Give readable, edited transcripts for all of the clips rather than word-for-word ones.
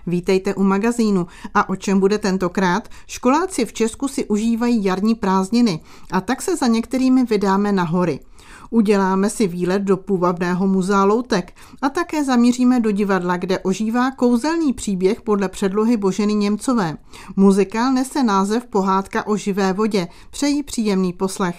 Vítejte u magazínu. A o čem bude tentokrát? Školáci v Česku si užívají jarní prázdniny a tak se za některými vydáme na hory. Uděláme si výlet do půvabného muzea loutek a také zamíříme do divadla, kde ožívá kouzelný příběh podle předlohy Boženy Němcové. Muzikál nese název Pohádka o živé vodě. Přeji příjemný poslech.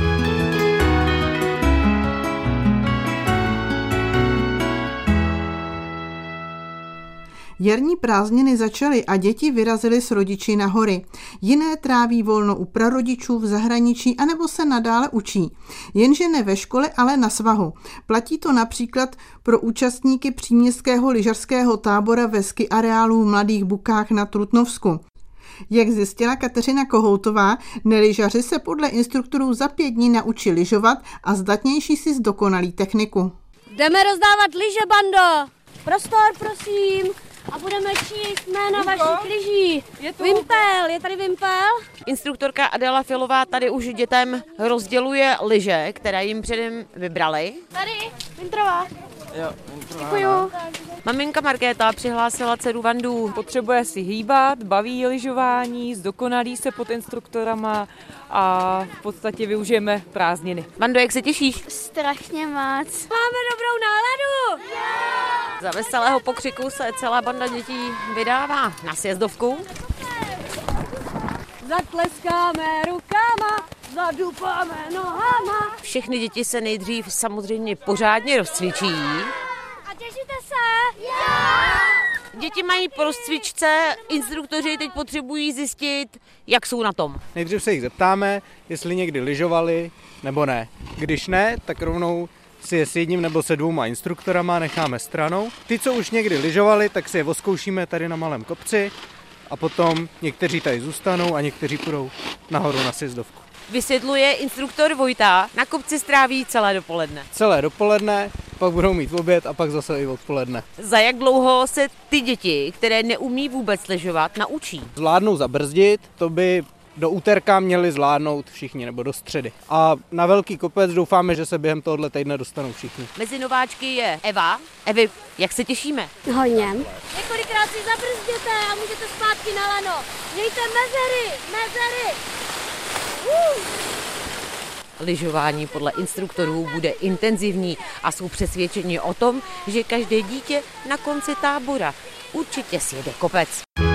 Jarní prázdniny začaly a děti vyrazily s rodiči na hory. Jiné tráví volno u prarodičů v zahraničí anebo se nadále učí. Jenže ne ve škole, ale na svahu. Platí to například pro účastníky příměstského lyžařského tábora ve ski areálu v Mladých Bukách na Trutnovsku. Jak zjistila Kateřina Kohoutová, nelyžaři se podle instruktorů za 5 dní naučí lyžovat a zdatnější si zdokonalí techniku. Jdeme rozdávat lyže, bando! Prostor, prosím! A budeme číst jména vašich lyží. Vimpel, je tady Vimpel? Instruktorka Adela Filová tady už dětem rozděluje lyže, které jim předem vybrali. Tady, Vintrová. Jo, Děkuju. Maminka Markéta přihlásila dceru Vandu. Potřebuje si hýbat, baví lyžování, zdokonalí se pod instruktorama a v podstatě využijeme prázdniny. Vando, jak se těšíš? Strašně moc. Máme dobrou náladu! Za veselého pokřiku se celá banda dětí vydává na sjezdovku. Zatleskáme rukama, zadupáme nohama. Všechny děti se nejdřív samozřejmě pořádně rozcvičí. A těšíte se? Děti mají po rozcvičce, instruktoři teď potřebují zjistit, jak jsou na tom. Nejdřív se jich zeptáme, jestli někdy lyžovali nebo ne. Když ne, tak rovnou si je s jedním nebo se 2 instruktorama necháme stranou. Ty, co už někdy lyžovali, tak si je oskoušíme tady na malém kopci a potom někteří tady zůstanou a někteří půjdou nahoru na sjezdovku. Vysvětluje instruktor Vojta, na kopci stráví celé dopoledne. Celé dopoledne, pak budou mít oběd a pak zase i odpoledne. Za jak dlouho se ty děti, které neumí vůbec lyžovat, naučí? Zvládnou zabrzdit, to by do úterka měli zvládnout všichni, nebo do středy. A na velký kopec doufáme, že se během tohoto týdne dostanou všichni. Mezi nováčky je Eva. Evi, jak se těšíme? Hodně. Několikrát si zabrzděte a můžete zpátky na lano. Mějte mezery. Lyžování podle instruktorů bude intenzivní a jsou přesvědčeni o tom, že každé dítě na konci tábora určitě sjede kopec.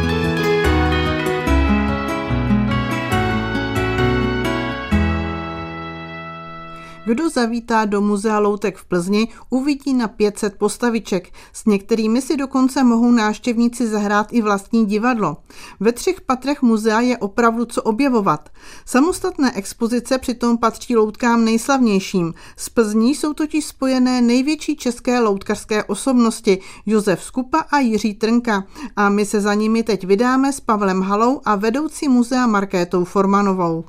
Kdo zavítá do muzea loutek v Plzni, uvidí na 500 postaviček. S některými si dokonce mohou návštěvníci zahrát i vlastní divadlo. Ve 3 patrech muzea je opravdu co objevovat. Samostatné expozice přitom patří loutkám nejslavnějším. Z Plzní jsou totiž spojené největší české loutkařské osobnosti Josef Skupa a Jiří Trnka. A my se za nimi teď vydáme s Pavlem Halou a vedoucí muzea Markétou Formanovou.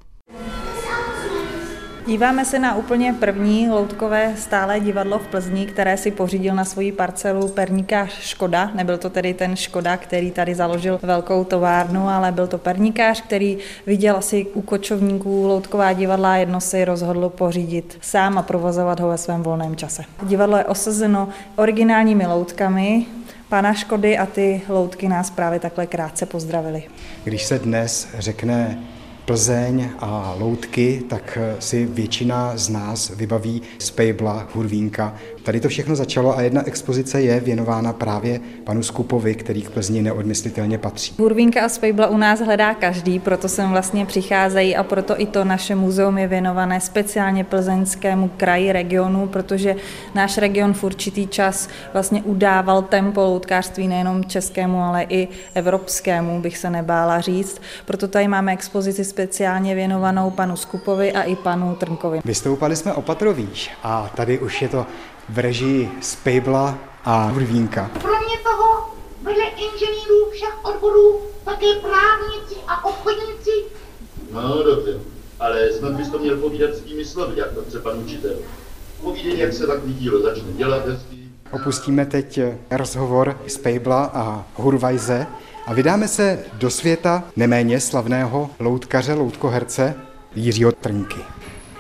Díváme se na úplně první loutkové stálé divadlo v Plzni, které si pořídil na svoji parcelu perníkář Škoda. Nebyl to tedy ten Škoda, který tady založil velkou továrnu, ale byl to perníkář, který viděl asi u kočovníků loutková divadla a jedno si rozhodl pořídit sám a provozovat ho ve svém volném čase. Divadlo je osazeno originálními loutkami pana Škody a ty loutky nás právě takhle krátce pozdravili. Když se dnes řekne Plzeň a loutky, tak si většina z nás vybaví Spejbla, Hurvínka. Tady to všechno začalo a jedna expozice je věnována právě panu Skupovi, který k Plzni neodmyslitelně patří. Hurvínka a Spejbla u nás hledá každý, proto sem vlastně přicházejí a proto i to naše muzeum je věnované speciálně plzeňskému kraji, regionu, protože náš region v určitý čas vlastně udával tempo loutkářství nejenom českému, ale i evropskému, bych se nebála říct. Proto tady máme expozici speciálně věnovanou panu Skupovi a i panu Trnkovi. Vystoupali jsme o patro výš a tady už je to v režii Spejbla a Hurvínka. Kromě toho, vedle inženýrů všech odborů, také právníci a obchodníci. No dobře, ale snad bys to měl povídat svými slovy, jak to chce pan učitel. Povídej, jak se takový dílo začne dělat hezky. Opustíme teď rozhovor Spejbla a Hurvajze a vydáme se do světa neméně slavného loutkaře, loutkoherce Jiřího Trnky.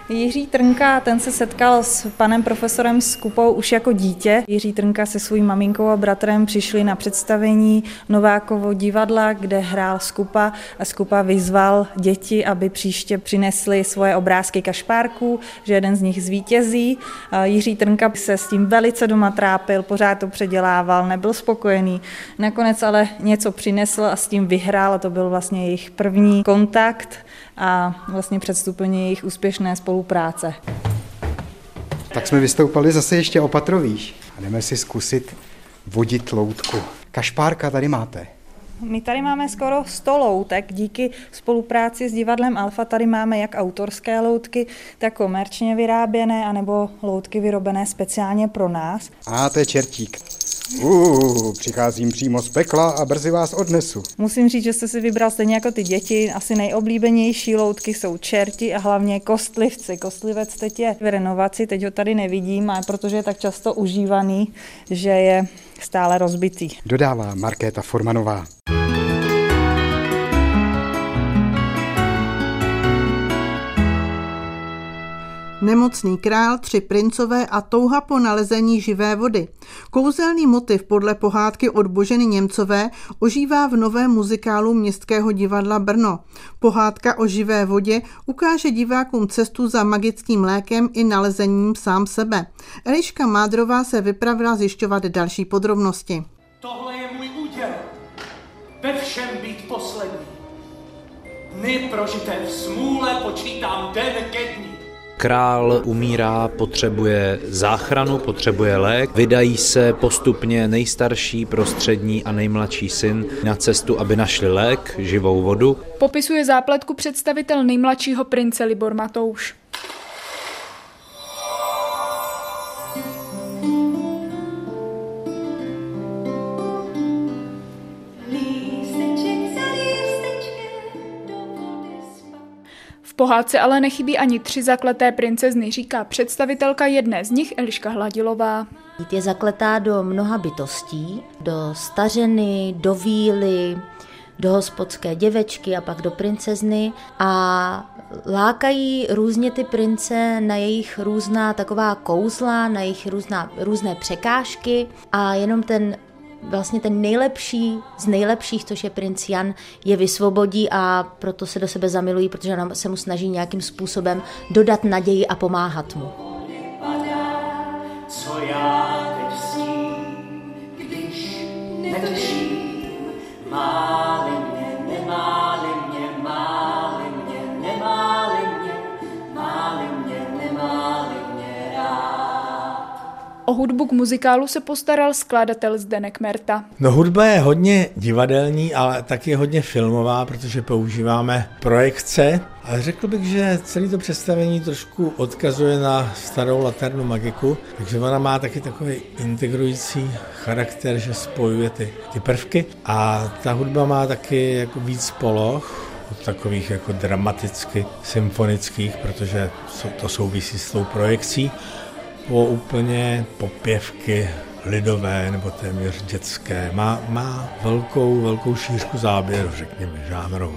Jiří Trnka, ten se setkal s panem profesorem Skupou už jako dítě. Jiří Trnka se svou maminkou a bratrem přišli na představení Novákovo divadla, kde hrál Skupa a Skupa vyzval děti, aby příště přinesli svoje obrázky kašpárků, že jeden z nich zvítězí. Jiří Trnka se s tím velice doma trápil, pořád to předělával, nebyl spokojený. Nakonec ale něco přinesl a s tím vyhrál a to byl vlastně jejich první kontakt a vlastně předstupně jejich úspěšné spolupráce. Tak jsme vystoupali zase ještě o patro výš a jdeme si zkusit vodit loutku. Kašpárka tady máte. My tady máme skoro 100 loutek, díky spolupráci s divadlem Alfa tady máme jak autorské loutky, tak komerčně vyráběné, anebo loutky vyrobené speciálně pro nás. A to je čertík. Přicházím přímo z pekla a brzy vás odnesu. Musím říct, že jste si vybral stejně jako ty děti. Asi nejoblíbenější loutky jsou čerti a hlavně kostlivci. Kostlivec teď je v renovaci, teď ho tady nevidím, ale protože je tak často užívaný, že je stále rozbitý. Dodává Markéta Formanová. Nemocný král, 3 princové a touha po nalezení živé vody. Kouzelný motiv podle pohádky od Boženy Němcové ožívá v novém muzikálu Městského divadla Brno. Pohádka o živé vodě ukáže divákům cestu za magickým lékem i nalezením sám sebe. Eliška Mádrová se vypravila zjišťovat další podrobnosti. Tohle je můj úděl. Ve všem být poslední. Dny prožité v smůle počítám den ke dní. Král umírá, potřebuje záchranu, potřebuje lék. Vydají se postupně nejstarší, prostřední a nejmladší syn na cestu, aby našli lék, živou vodu. Popisuje zápletku představitel nejmladšího prince Libor Matouš. V pohádce ale nechybí ani 3 zakleté princezny, říká představitelka jedné z nich Eliška Hladilová. Je zakletá do mnoha bytostí, do stařeny, do víly, do hospodské děvečky a pak do princezny a lákají různě ty prince na jejich různá taková kouzla, na jejich různé překážky a jenom ten nejlepší z nejlepších, což je princ Jan, je vysvobodí a proto se do sebe zamilují, protože se mu snaží nějakým způsobem dodat naději a pomáhat mu. Co já teď s tím, když netuším, máli mě, nemáli mě, máli mě, nemáli mě, máli mě, nemáli mě rád. O hudbu k muzikálu se postaral skladatel Zdeněk Merta. No, hudba je hodně divadelní, ale taky hodně filmová, protože používáme projekce. Ale řekl bych, že celé to představení trošku odkazuje na starou Laternu Magiku, takže ona má taky takový integrující charakter, že spojuje ty prvky. A ta hudba má taky jako víc poloh, takových jako dramaticky symfonických, protože to souvisí s tou projekcí. Po úplně popěvky lidové nebo téměř dětské. Má velkou šířku záběru, řekněme, žánrovou.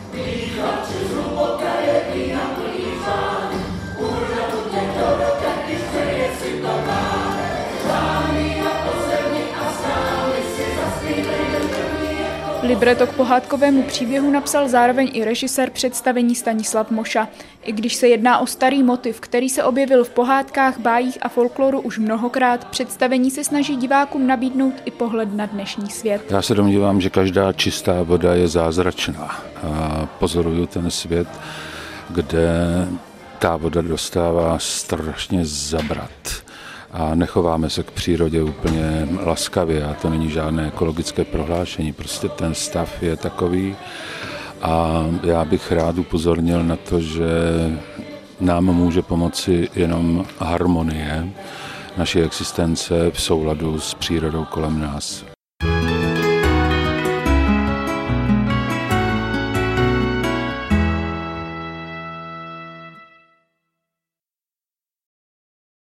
Libreto k pohádkovému příběhu napsal zároveň i režisér představení Stanislav Moša. I když se jedná o starý motiv, který se objevil v pohádkách, bájích a folkloru už mnohokrát, představení se snaží divákům nabídnout i pohled na dnešní svět. Já se domnívám, že každá čistá voda je zázračná. A pozoruju ten svět, kde ta voda dostává strašně zabrat. A nechováme se k přírodě úplně laskavě a to není žádné ekologické prohlášení, prostě ten stav je takový a já bych rád upozornil na to, že nám může pomoci jenom harmonie naší existence v souladu s přírodou kolem nás.